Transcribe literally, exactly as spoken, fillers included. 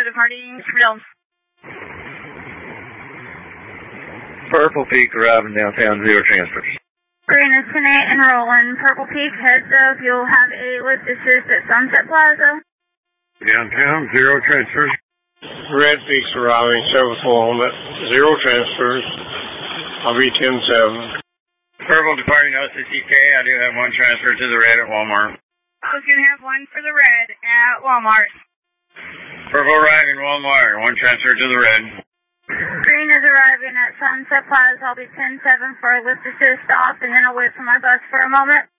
departing Springfield. Purple Peak arriving downtown, zero transfers. Green is ten eight and rolling. Purple Peak, heads up. You'll have a lift assist at Sunset Plaza. Downtown, zero transfers. Red Peak's arriving, seven four, zero transfers. I'll be ten seven. Purple departing O C C K, I do have one transfer to the red at Walmart. We're going to have one for the red at Walmart. Purple arriving Walmart, one transfer to the red. Green is arriving at Sunset Plaza. I'll be ten seven for a lift assist off, and then I'll wait for my bus for a moment.